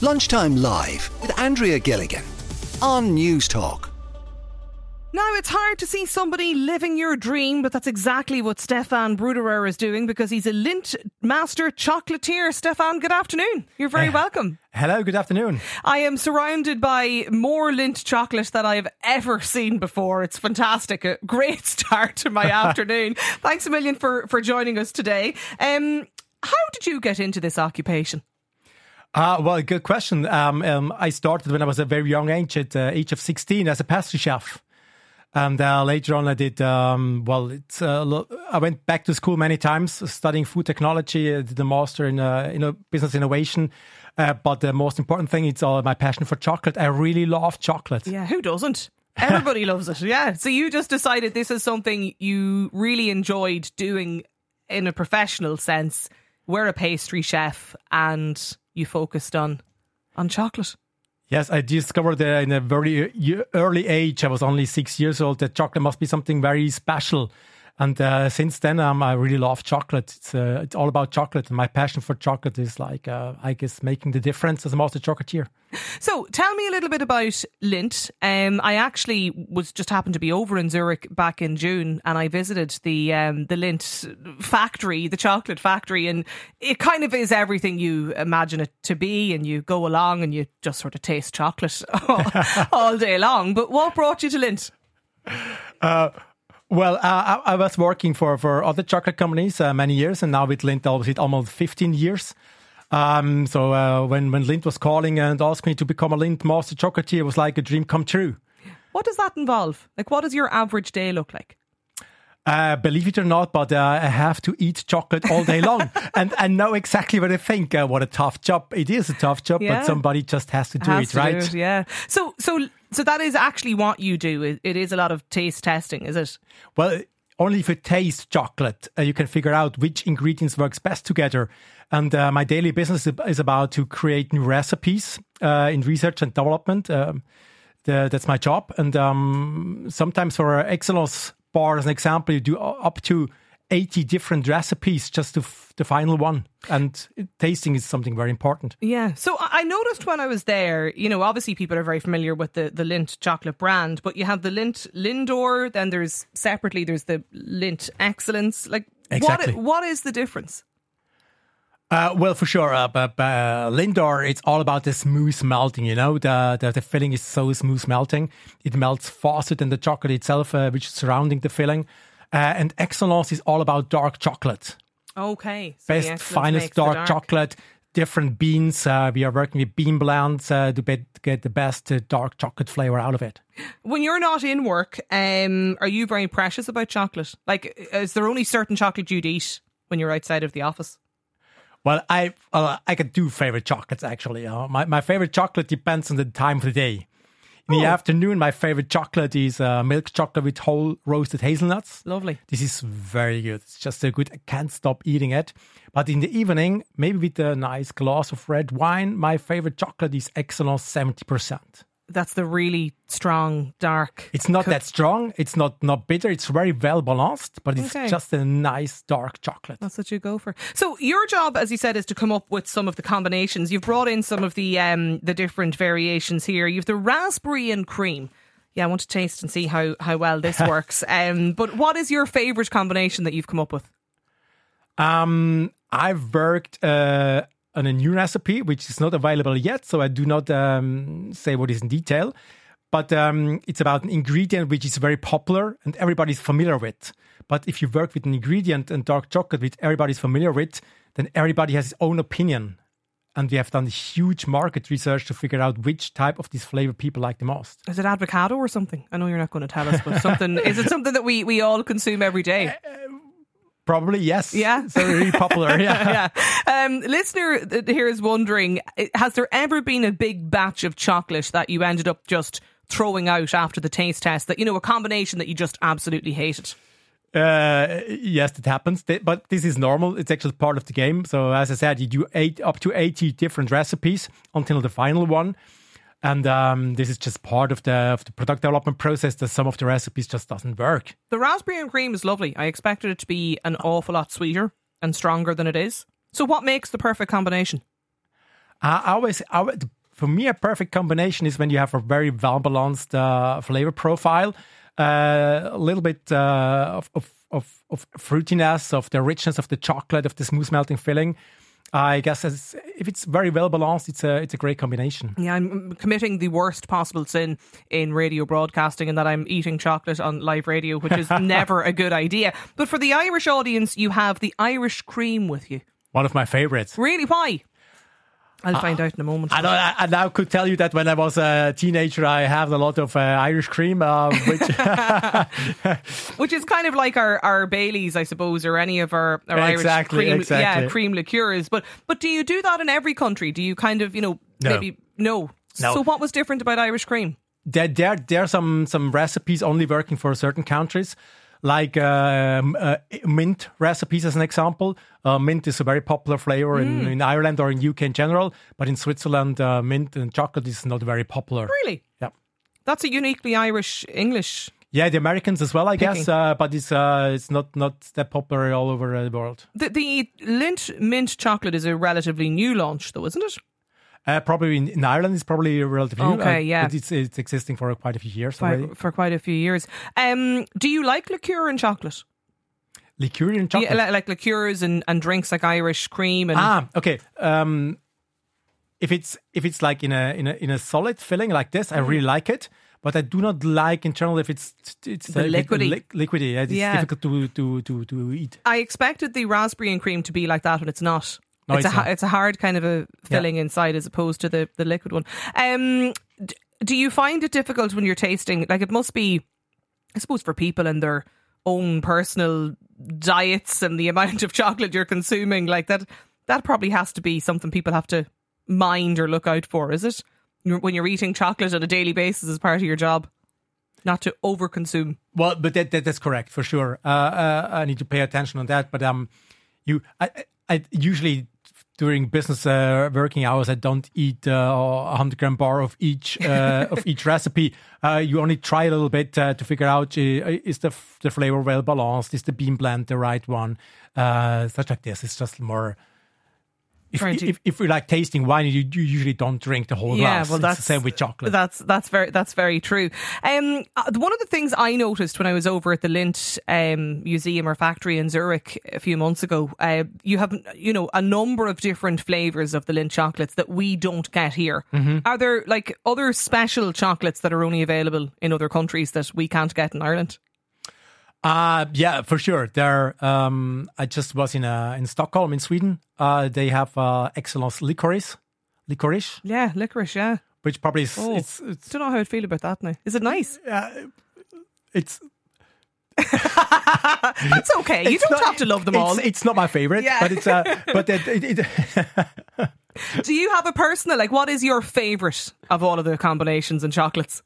Lunchtime Live with Andrea Gilligan on News Talk. Now, it's hard to see somebody living your dream, but that's exactly what Stefan Bruderer is doing because he's a Lindt master chocolatier. Stefan, good afternoon. You're very welcome. Hello, good afternoon. I am surrounded by more Lindt chocolate than I have ever seen before. It's fantastic. A great start to my afternoon. Thanks a million for joining us today. How did you get into this occupation? Well, good question. I started when I was a very young age, at the age of 16, as a pastry chef. And later on I did, I went back to school many times, studying food technology, did a master in business innovation. But the most important thing, it's all my passion for chocolate. I really love chocolate. Yeah, who doesn't? Everybody loves it, yeah. So you just decided this is something you really enjoyed doing in a professional sense. We're a pastry chef and you focused on chocolate. Yes, I discovered in a very early age, I was only 6 years old, that chocolate must be something very special. And since then, I really love chocolate. It's all about chocolate. And my passion for chocolate is I guess, making the difference as a master chocolatier. So tell me a little bit about Lindt. I actually just happened to be over in Zurich back in June and I visited the Lindt factory, the chocolate factory, and it kind of is everything you imagine it to be, and you go along and you just sort of taste chocolate all day long. But what brought you to Lindt? Well, I was working for other chocolate companies many years, and now with Lindt almost 15 years. So when Lindt was calling and asked me to become a Lindt master chocolatier, it was like a dream come true. What does that involve? Like, what does your average day look like? Believe it or not, but I have to eat chocolate all day long. And I know exactly what I think. What a tough job. It is a tough job, but somebody just has to do it, right? Yeah. So that is actually what you do. It is a lot of taste testing, is it? Well, only if you taste chocolate, you can figure out which ingredients works best together. And my daily business is about to create new recipes in research and development. That's my job. And sometimes for Excellence bar, as an example, you do up to 80 different recipes just to the final one. And tasting is something very important. Yeah. So I noticed when I was there, obviously people are very familiar with the Lindt chocolate brand, but you have the Lindt Lindor, then there's the Lindt Excellence. Like, exactly. What is the difference? Well, for sure. But Lindor, it's all about the smooth melting, The filling is so smooth melting. It melts faster than the chocolate itself, which is surrounding the filling. And Excellence is all about dark chocolate. Okay. So best, finest dark chocolate, different beans. We are working with bean blends to get the best dark chocolate flavour out of it. When you're not in work, are you very precious about chocolate? Like, is there only certain chocolate you'd eat when you're outside of the office? Well, I can do favourite chocolates, actually. My favourite chocolate depends on the time of the day. In the afternoon, my favourite chocolate is milk chocolate with whole roasted hazelnuts. Lovely. This is very good. It's just so good. I can't stop eating it. But in the evening, maybe with a nice glass of red wine, my favourite chocolate is Excellence 70%. That's the really strong, dark... It's not that strong. It's not bitter. It's very well balanced, but it's just a nice, dark chocolate. That's what you go for. So your job, as you said, is to come up with some of the combinations. You've brought in some of the different variations here. You've the raspberry and cream. Yeah, I want to taste and see how well this works. But what is your favourite combination that you've come up with? I've worked... on a new recipe, which is not available yet, so I do not say what is in detail. But it's about an ingredient which is very popular and everybody's familiar with. But if you work with an ingredient and dark chocolate which everybody's familiar with, then everybody has his own opinion. And we have done huge market research to figure out which type of this flavor people like the most. Is it avocado or something? I know you're not going to tell us, but something. Is it something that we all consume every day? Probably, yes. Yeah. So really popular, yeah. Listener here is wondering, has there ever been a big batch of chocolate that you ended up just throwing out after the taste test, that, a combination that you just absolutely hated? Yes, it happens, but this is normal. It's actually part of the game. So as I said, you do up to 80 different recipes until the final one. And this is just part of the product development process, that some of the recipes just doesn't work. The raspberry and cream is lovely. I expected it to be an awful lot sweeter and stronger than it is. So what makes the perfect combination? For me, a perfect combination is when you have a very well-balanced flavor profile, a little bit of fruitiness, of the richness of the chocolate, of the smooth melting filling. I guess if it's very well balanced, it's a great combination. Yeah, I'm committing the worst possible sin in radio broadcasting in that I'm eating chocolate on live radio, which is never a good idea. But for the Irish audience, you have the Irish cream with you. One of my favourites. Really? Why? I'll find out in a moment. I now could tell you that when I was a teenager, I had a lot of Irish cream, which is kind of like our Baileys, I suppose, or any of our Irish cream liqueurs. But do you do that in every country? Do you kind of, maybe no? So what was different about Irish cream? There are some recipes only working for certain countries. Like mint recipes, as an example. Mint is a very popular flavor in Ireland or in UK in general, but in Switzerland, mint and chocolate is not very popular. Really? Yeah. That's a uniquely Irish English. Yeah, the Americans as well, I guess, but it's not that popular all over the world. The Lindt mint chocolate is a relatively new launch, though, isn't it? Probably in Ireland, it's probably relatively new. Yeah. But it's existing for quite a few years already. For quite a few years. Do you like liqueur and chocolate? Liqueur and chocolate? Yeah, like liqueurs and drinks like Irish cream. And okay. If it's like in a solid filling like this, I really like it. But I do not like in general if it's liquidy. Liquidy. It's difficult to eat. I expected the raspberry and cream to be like that, but it's not. No, it's a hard kind of a filling inside as opposed to the liquid one. Do you find it difficult when you're tasting? Like, it must be, I suppose, for people and their own personal diets and the amount of chocolate you're consuming, like that probably has to be something people have to mind or look out for, is it? When you're eating chocolate on a daily basis as part of your job, not to overconsume. Well, but that's correct for sure. I need to pay attention on that. But I usually, during business working hours, I don't eat 100-gram bar of each recipe. You only try a little bit to figure out is the flavor well balanced, is the bean blend the right one, such like this. It's just more. If you like tasting wine, you usually don't drink the whole glass. Well, that's the same with chocolate. That's very true. One of the things I noticed when I was over at the Lindt Museum or Factory in Zurich a few months ago, you have a number of different flavours of the Lindt chocolates that we don't get here. Mm-hmm. Are there like other special chocolates that are only available in other countries that we can't get in Ireland? Yeah, for sure. There, I just was in Stockholm, in Sweden. They have Excellence licorice. Yeah, licorice. Yeah, which probably is. Don't know how I feel about that now. Is it nice? It's. That's okay. You don't have to love them all. It's not my favorite, but it's. Do you have a personal, like, what is your favorite of all of the combinations and chocolates?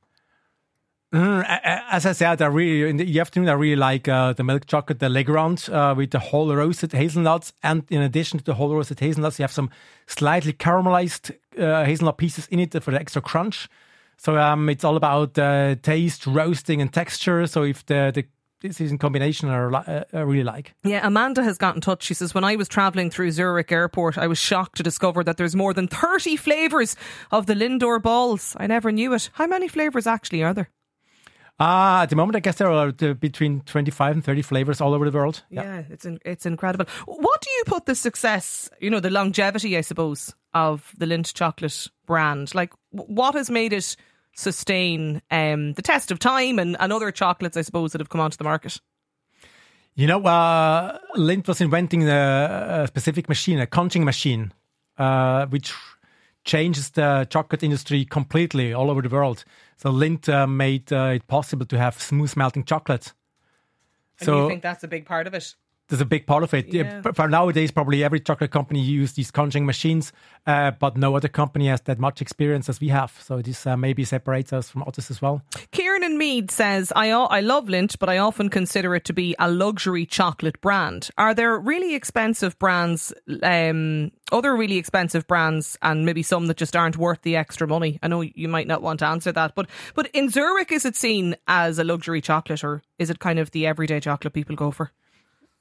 As I said, I really in the afternoon I really like the milk chocolate, the Legrand, with the whole roasted hazelnuts, and in addition to the whole roasted hazelnuts, you have some slightly caramelized hazelnut pieces in it for the extra crunch. So it's all about taste, roasting, and texture. So if this is in combination, I really like. Yeah, Amanda has got in touch. She says, when I was travelling through Zurich airport, I was shocked to discover that there's more than 30 flavours of the Lindor balls. I never knew it. How many flavours actually are there? At the moment, I guess there are between 25 and 30 flavours all over the world. Yeah, it's incredible. What do you put the success, the longevity, I suppose, of the Lindt chocolate brand? Like, what has made it sustain the test of time and other chocolates, I suppose, that have come onto the market? Lindt was inventing a specific machine, a conching machine, which changes the chocolate industry completely all over the world. So Lindt made it possible to have smooth melting chocolate. And you think that's a big part of it? There's a big part of it. Yeah. For nowadays, probably every chocolate company uses these conching machines, but no other company has that much experience as we have. So this maybe separates us from others as well. Kieran in Mead says, I love Lindt, but I often consider it to be a luxury chocolate brand. Are there really expensive brands, other really expensive brands, and maybe some that just aren't worth the extra money? I know you might not want to answer that, but in Zurich, is it seen as a luxury chocolate, or is it kind of the everyday chocolate people go for?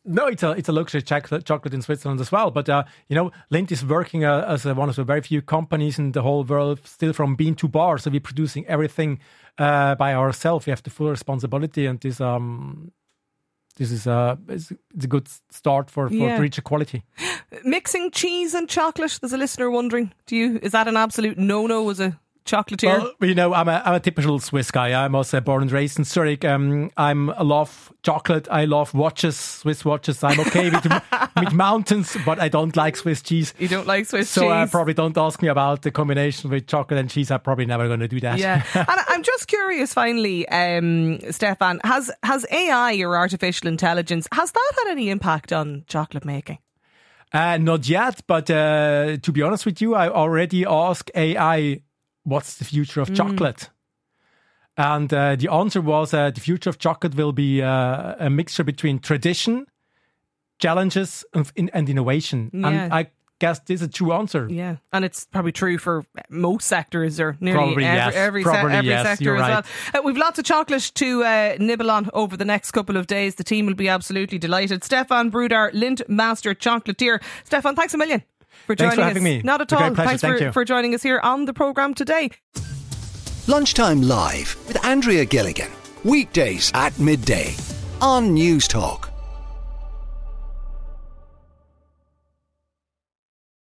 No, it's a luxury chocolate in Switzerland as well. But, Lindt is working as one of the very few companies in the whole world still from bean to bar. So we're producing everything by ourselves. We have the full responsibility, and this is it's a good start for to reach equality. Mixing cheese and chocolate, there's a listener wondering, is that an absolute no-no as a chocolatier? Well, I'm a typical Swiss guy. I'm also born and raised in Zurich. I love chocolate. I love watches, Swiss watches. I'm okay with mountains, but I don't like Swiss cheese. You don't like Swiss cheese? So probably don't ask me about the combination with chocolate and cheese. I'm probably never going to do that. Yeah. And I'm just curious, finally, Stefan, has AI or artificial intelligence, has that had any impact on chocolate making? Not yet, but to be honest with you, I already asked AI, what's the future of chocolate? And the answer was the future of chocolate will be a mixture between tradition, challenges, and innovation. Yeah. And I guess this is a true answer. Yeah, and it's probably true for most sectors, or nearly probably every sector as right. well. We've lots of chocolate to nibble on over the next couple of days. The team will be absolutely delighted. Stefan Brudar, Lindt Master Chocolatier. Stefan, thanks a million for joining us. Thanks for having me. Not at all. Thanks for joining us here on the programme today. Lunchtime Live with Andrea Gilligan. Weekdays at midday on News Talk.